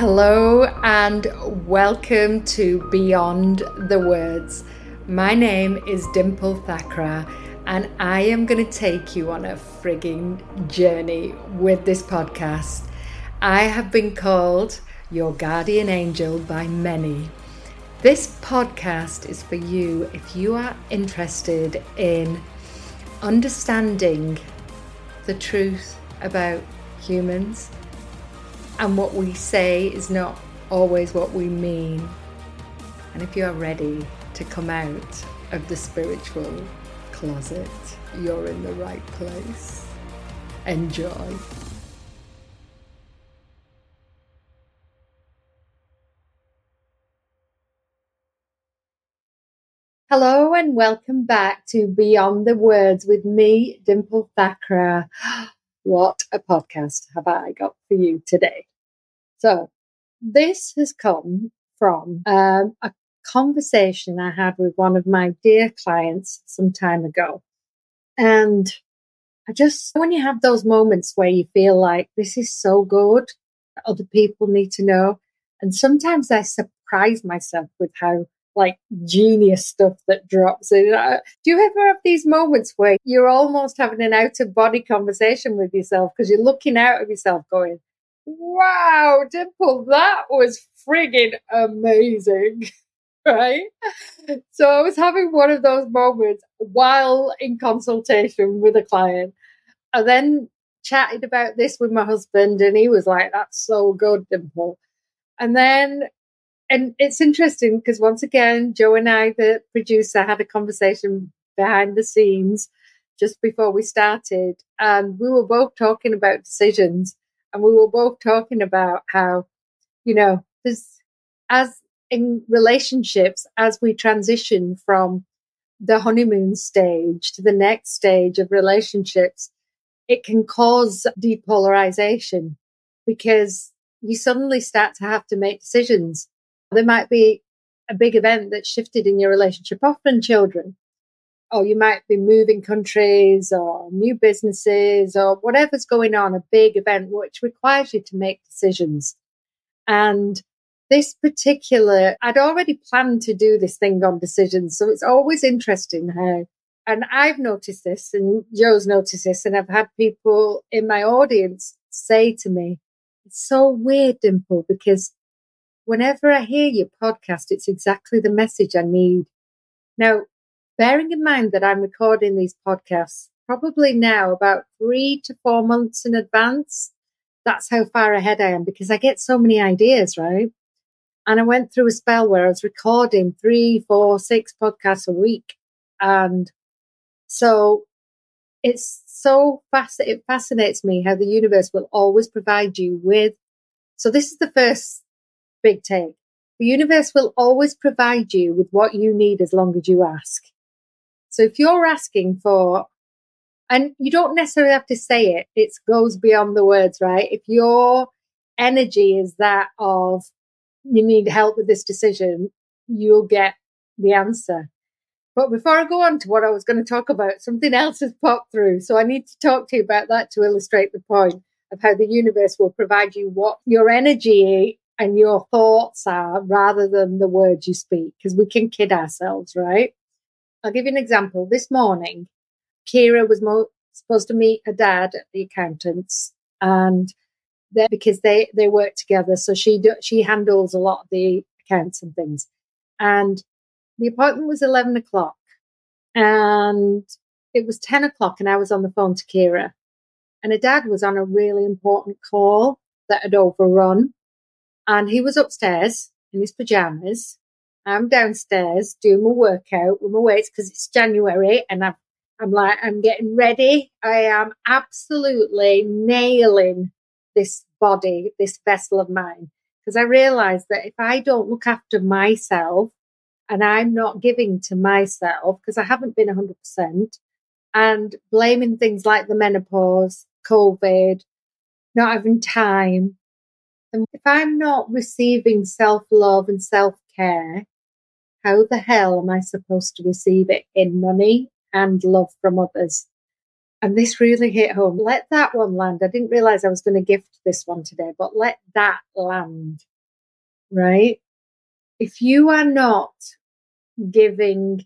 Hello and welcome to Beyond the Words. My name is Dimple Thakra and I am going to take you on a frigging journey with this podcast. I have been called your guardian angel by many. This podcast is for you if you are interested in understanding the truth about humans, and what we say is not always what we mean. And if you are ready to come out of the spiritual closet, you're in the right place. Enjoy. Hello and welcome back to Beyond the Words with me, Dimple Thakra. What a podcast have I got for you today. So this has come from a conversation I had with one of my dear clients some time ago. And when you have those moments where you feel like this is so good, other people need to know. And sometimes I surprise myself with how genius stuff that drops in. Do you ever have these moments where you're almost having an out-of-body conversation with yourself because you're looking out at yourself going, wow, Dimple, that was friggin' amazing, right? So I was having one of those moments while in consultation with a client. I then chatted about this with my husband and he was like, that's so good, Dimple. And it's interesting because once again, Joe and I, the producer, had a conversation behind the scenes just before we started. And we were both talking about decisions. And we were both talking about how, as in relationships, as we transition from the honeymoon stage to the next stage of relationships, it can cause depolarization because you suddenly start to have to make decisions. There might be a big event that shifted in your relationship, often children, or you might be moving countries or new businesses or whatever's going on, a big event which requires you to make decisions. And this particular, I'd already planned to do this thing on decisions. So it's always interesting how, and I've noticed this and Joe's noticed this, and I've had people in my audience say to me, it's so weird, Dimple, because whenever I hear your podcast, it's exactly the message I need. Now, bearing in mind that I'm recording these podcasts probably now about 3 to 4 months in advance, that's how far ahead I am because I get so many ideas, right? And I went through a spell where I was recording 3, 4, 6 podcasts a week. And so it fascinates me how the universe will always provide you with. So this is the first big take. The universe will always provide you with what you need as long as you ask. So if you're asking for, and you don't necessarily have to say it, it goes beyond the words, right? If your energy is that of, you need help with this decision, you'll get the answer. But before I go on to what I was going to talk about, something else has popped through. So I need to talk to you about that to illustrate the point of how the universe will provide you what your energy and your thoughts are rather than the words you speak, because we can kid ourselves, right? I'll give you an example. This morning, Kira was supposed to meet her dad at the accountant's, and because they work together, so she handles a lot of the accounts and things. And the appointment was 11 o'clock, and it was 10 o'clock, and I was on the phone to Kira, and her dad was on a really important call that had overrun. And he was upstairs in his pajamas. I'm downstairs doing my workout with my weights because it's January and I'm getting ready. I am absolutely nailing this body, this vessel of mine, because I realize that if I don't look after myself and I'm not giving to myself, because I haven't been 100%, and blaming things like the menopause, COVID, not having time, and if I'm not receiving self-love and self-care, how the hell am I supposed to receive it in money and love from others? And this really hit home. Let that one land. I didn't realize I was going to gift this one today, but let that land. right? If you are not giving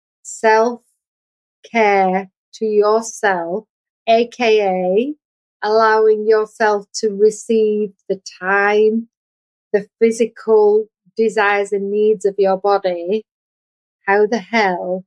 self-care to yourself, aka allowing yourself to receive the time, the physical desires and needs of your body, how the hell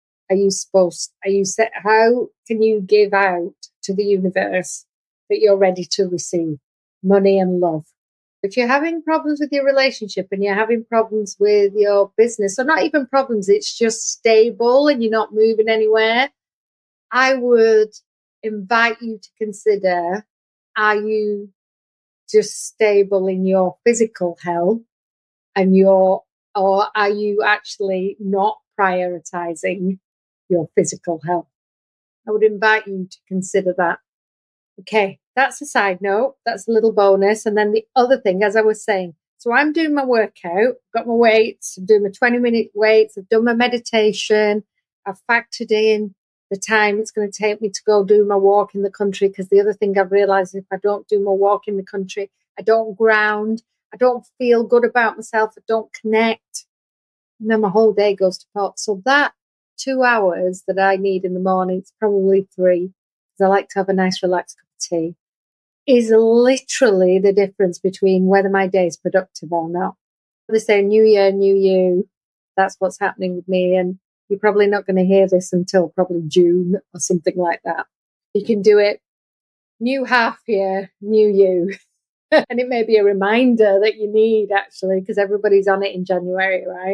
how can you give out to the universe that you're ready to receive money and love? If you're having problems with your relationship and you're having problems with your business, or not even problems, it's just stable and you're not moving anywhere, I would invite you to consider, are you just stable in your physical health or are you actually not prioritizing your physical health? I would invite you to consider that. Okay, that's a side note. That's a little bonus. And then the other thing, as I was saying, so I'm doing my workout, got my weights, I'm doing my 20-minute weights, I've done my meditation, I've factored in the time it's going to take me to go do my walk in the country, because the other thing I've realized is if I don't do my walk in the country, I don't ground, I don't feel good about myself, I don't connect, and then my whole day goes to pot. So that 2 hours that I need in the morning, it's probably 3, because I like to have a nice relaxed cup of tea, is literally the difference between whether my day is productive or not. They say new year, new you. That's what's happening with me. And you're probably not going to hear this until probably June or something like that. You can do it new half year, new you. And it may be a reminder that you need, actually, because everybody's on it in January, right?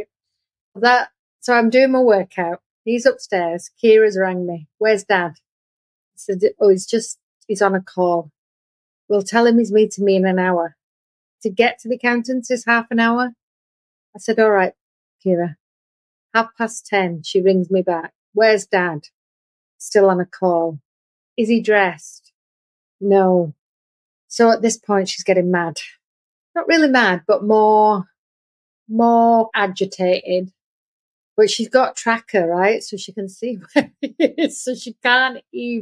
So I'm doing my workout. He's upstairs. Kira's rang me. Where's Dad? I said, oh, he's on a call. We'll tell him he's meeting me in an hour. To get to the accountant's is half an hour. I said, all right, Kira. 10:30, she rings me back. Where's Dad? Still on a call. Is he dressed? No. So at this point, she's getting mad. Not really mad, but more agitated. But she's got tracker, right? So she can see where he is. So she can't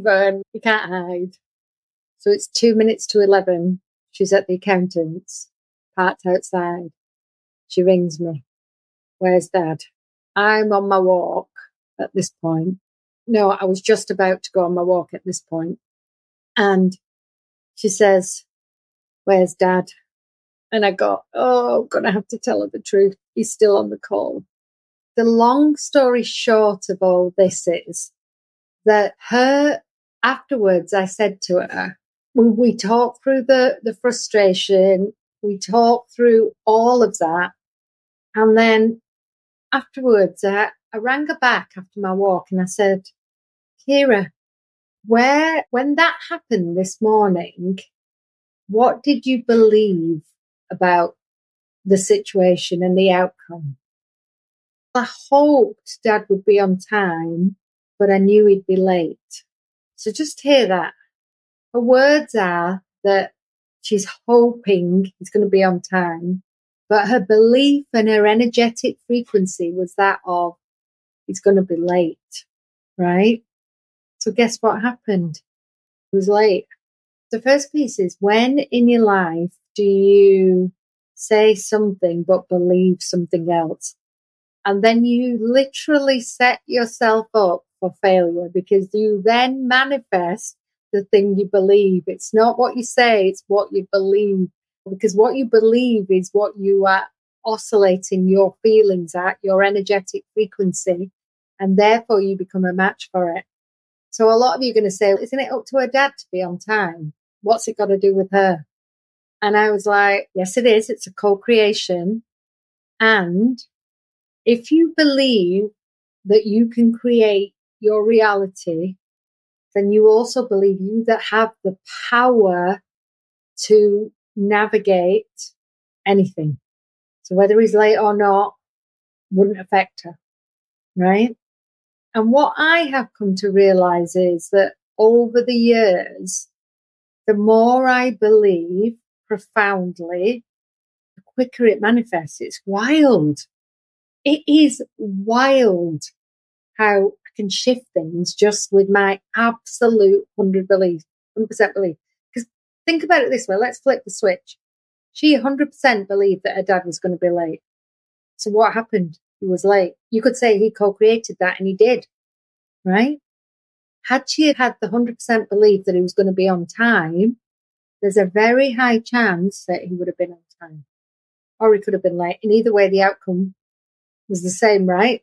hide. So it's 2 minutes to 11. She's at the accountant's, parked outside. She rings me. Where's Dad? I'm on my walk at this point. No, I was just about to go on my walk at this point. And she says, where's Dad? And I go, oh, I'm going to have to tell her the truth. He's still on the call. The long story short of all this is that afterwards, I said to her, we talked through the frustration. We talked through all of that. And then afterwards, I rang her back after my walk and I said, Kira, when that happened this morning, what did you believe about the situation and the outcome? I hoped Dad would be on time, but I knew he'd be late. So just hear that. Her words are that she's hoping he's going to be on time, but her belief and her energetic frequency was that of he's going to be late, right? So guess what happened? He was late. The first piece is, when in your life do you say something but believe something else? And then you literally set yourself up for failure, because you then manifest the thing you believe. It's not what you say, it's what you believe. Because what you believe is what you are oscillating your feelings at, your energetic frequency, and therefore you become a match for it. So a lot of you are going to say, isn't it up to her dad to be on time? What's it got to do with her? And I was like, yes, it is. It's a co-creation. And if you believe that you can create your reality, then you also believe you that have the power to navigate anything. So whether he's late or not wouldn't affect her, right? And what I have come to realize is that over the years, the more I believe profoundly, the quicker it manifests. It's wild. It is wild how I can shift things just with my absolute 100% belief. Because think about it this way. Let's flip the switch. She 100% believed that her dad was going to be late. So what happened? He was late. You could say he co-created that, and he did, right? Had she had the 100% belief that he was going to be on time, there's a very high chance that he would have been on time. Or he could have been late. And either way, the outcome was the same, right?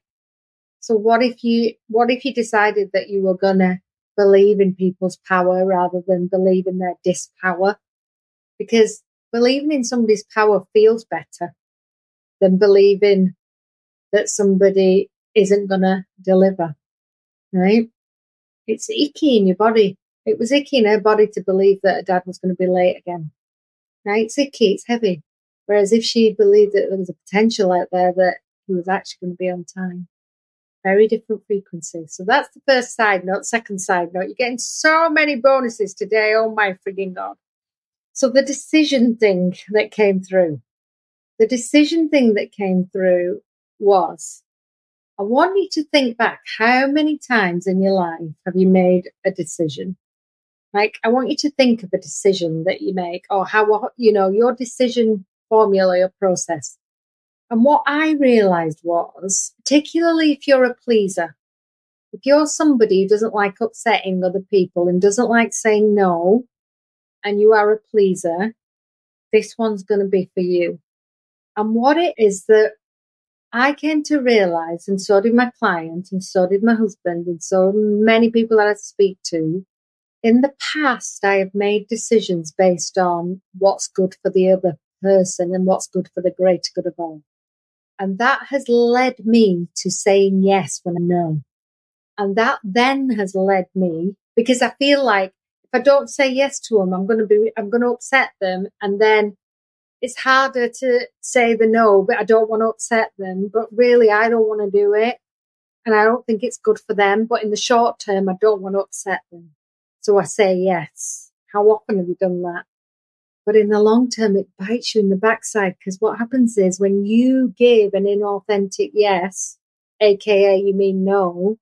So what if you decided that you were going to believe in people's power rather than believe in their dispower? Because believing in somebody's power feels better than believing that somebody isn't going to deliver, right? It's icky in your body. It was icky in her body to believe that her dad was going to be late again, right? It's icky, it's heavy. Whereas if she believed that there was a potential out there that he was actually going to be on time, very different frequencies. So that's the first side note. Second side note, you're getting so many bonuses today. Oh my frigging God. So the decision thing that came through. The decision thing that came through was, I want you to think back, how many times in your life have you made a decision? Like, I want you to think of a decision that you make, or how, your decision formula or process. And what I realized was, particularly if you're a pleaser, if you're somebody who doesn't like upsetting other people and doesn't like saying no, and you are a pleaser, this one's going to be for you. And what it is that I came to realize, and so did my client, and so did my husband, and so many people that I speak to, in the past, I have made decisions based on what's good for the other person and what's good for the greater good of all. And that has led me to saying yes when I know. And that then has led me, because I feel like if I don't say yes to them, I'm going to upset them. And then it's harder to say the no, but I don't want to upset them. But really, I don't want to do it. And I don't think it's good for them. But in the short term, I don't want to upset them. So I say yes. How often have you done that? But in the long term, it bites you in the backside, because what happens is when you give an inauthentic yes, aka you mean no,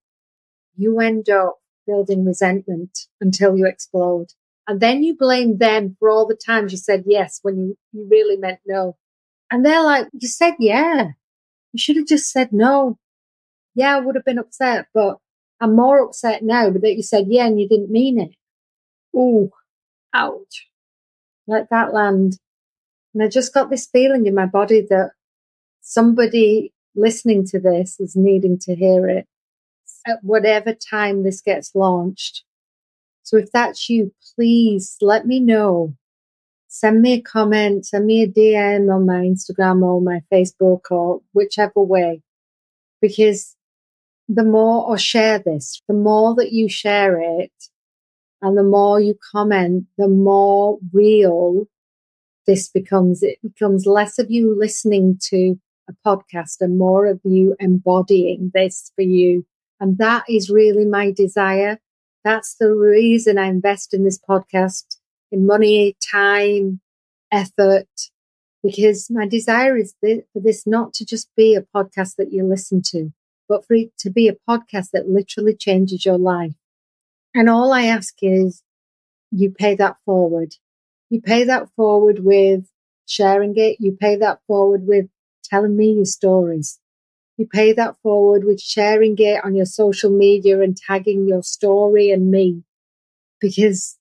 you end up building resentment until you explode. And then you blame them for all the times you said yes when you really meant no. And they're like, you said yeah. You should have just said no. Yeah, I would have been upset, but I'm more upset now that you said yeah and you didn't mean it. Ooh, ouch. Let that land. And I just got this feeling in my body that somebody listening to this is needing to hear it at whatever time this gets launched. So if that's you, please let me know. Send me a comment, send me a DM on my Instagram or my Facebook or whichever way. Because the more, or share this, the more that you share it and the more you comment, the more real this becomes. It becomes less of you listening to a podcast and more of you embodying this for you. And that is really my desire. That's the reason I invest in this podcast, in money, time, effort, because my desire is for this not to just be a podcast that you listen to, but for it to be a podcast that literally changes your life. And all I ask is you pay that forward. You pay that forward with sharing it. You pay that forward with telling me your stories. You pay that forward with sharing it on your social media and tagging your story and me. Because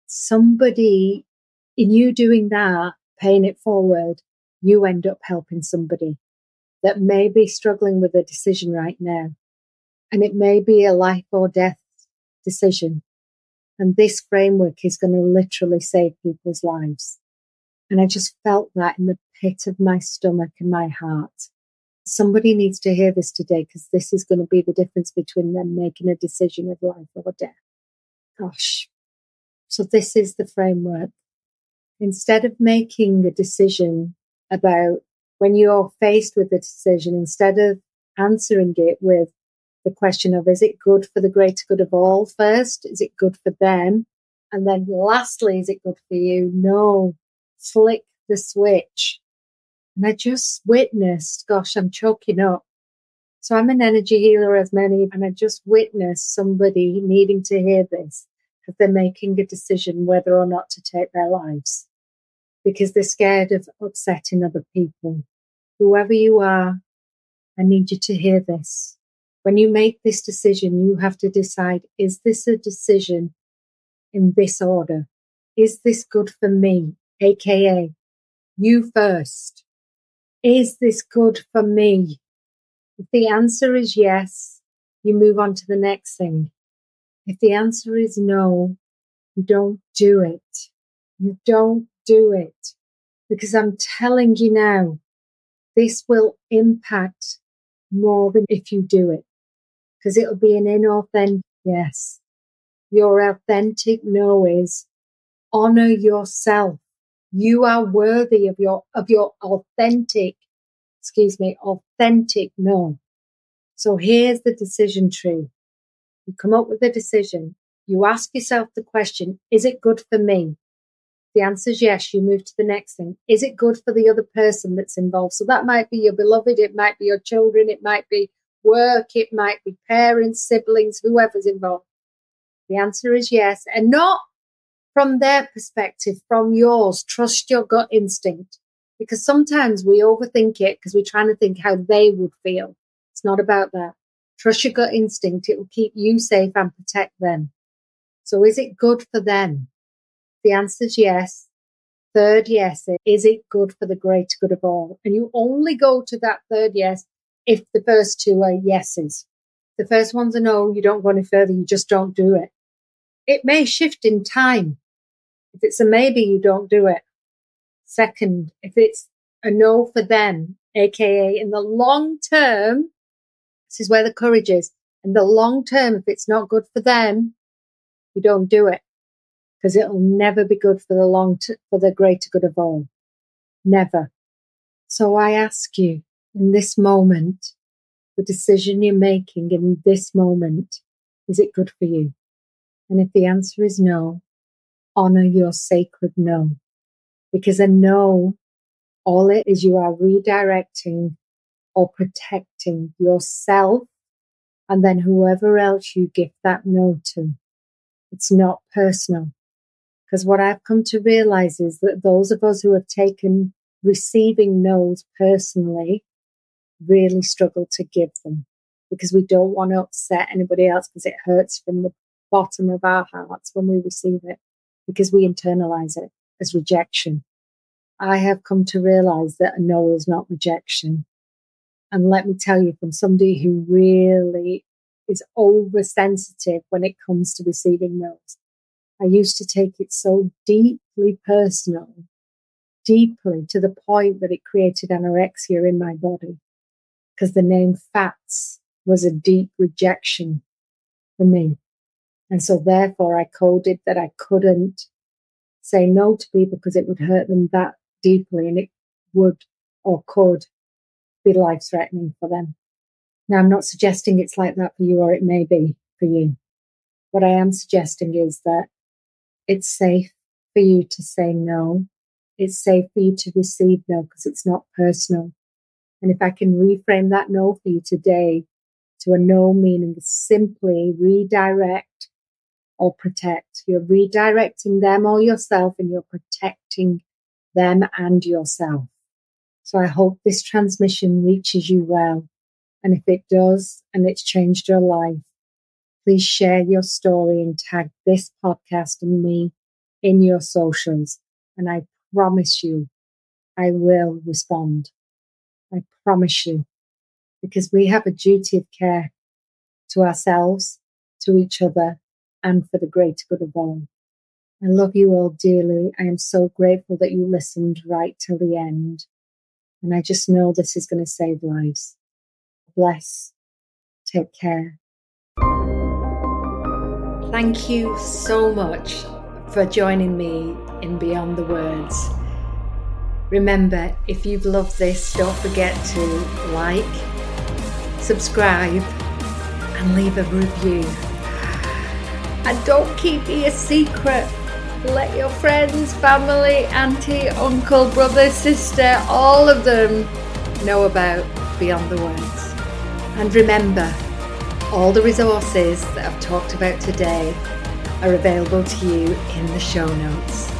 somebody, in you doing that, paying it forward, you end up helping somebody that may be struggling with a decision right now. And it may be a life or death decision. And this framework is going to literally save people's lives. And I just felt that in the pit of my stomach and my heart. Somebody needs to hear this today, because this is going to be the difference between them making a decision of life or death. Gosh. So this is the framework. Instead of making a decision about when you're faced with a decision, instead of answering it with the question of, is it good for the greater good of all first? Is it good for them? And then lastly, is it good for you? No, flick the switch. And I just witnessed, gosh, I'm choking up. So I'm an energy healer, as many, and I just witnessed somebody needing to hear this, because they're making a decision whether or not to take their lives. because they're scared of upsetting other people. Whoever you are, I need you to hear this. When you make this decision, you have to decide, is this a decision in this order? Is this good for me? AKA, you first. Is this good for me? If the answer is yes, you move on to the next thing. If the answer is no, you don't do it. You don't do it. Because I'm telling you now, this will impact more than if you do it. Because it'll be an inauthentic yes. Your authentic no is honor yourself. You are worthy of your authentic no. So here's the decision tree. You come up with a decision. You ask yourself the question, is it good for me? The answer is yes, you move to the next thing. Is it good for the other person that's involved? So that might be your beloved, it might be your children, it might be work, it might be parents, siblings, whoever's involved. The answer is yes, and not from their perspective, from yours. Trust your gut instinct, because sometimes we overthink it because we're trying to think how they would feel. It's not about that. Trust your gut instinct. It will keep you safe and protect them. So is it good for them? The answer is yes. Third yes, is it good for the greater good of all? And you only go to that third yes if the first two are yeses. The first one's a no, you don't go any further, you just don't do it. It may shift in time. If it's a maybe, you don't do it. Second, if it's a no for them, aka in the long term, this is where the courage is. In the long term, if it's not good for them, you don't do it. Because it'll never be good for for the greater good of all. Never. So I ask you, in this moment, the decision you're making in this moment, is it good for you? And if the answer is no, honor your sacred no. Because a no, all it is, you are redirecting or protecting yourself and then whoever else you give that no to. It's not personal. Because what I've come to realize is that those of us who have taken receiving no's personally really struggle to give them, because we don't want to upset anybody else, because it hurts from the bottom of our hearts when we receive it, because we internalize it as rejection. I have come to realize that a no is not rejection. And let me tell you, from somebody who really is oversensitive when it comes to receiving no's, I used to take it so deeply personal, deeply to the point that it created anorexia in my body, because the name fats was a deep rejection for me. And so therefore I coded that I couldn't say no to people because it would hurt them that deeply, and it would or could be life-threatening for them. Now, I'm not suggesting it's like that for you, or it may be for you. What I am suggesting is that it's safe for you to say no. It's safe for you to receive no, because it's not personal. And if I can reframe that no for you today to a no meaning simply redirect or protect. You're redirecting them or yourself, and you're protecting them and yourself. So I hope this transmission reaches you well. And if it does, and it's changed your life, please share your story and tag this podcast and me in your socials. And I promise you, I will respond. I promise you. Because we have a duty of care to ourselves, to each other, and for the greater good of all. I love you all dearly. I am so grateful that you listened right till the end. And I just know this is going to save lives. Bless. Take care. Thank you so much for joining me in Beyond the Words. Remember, if you've loved this, don't forget to like, subscribe, and leave a review. And don't keep it a secret. Let your friends, family, auntie, uncle, brother, sister, all of them know about Beyond the Words. And remember, all the resources that I've talked about today are available to you in the show notes.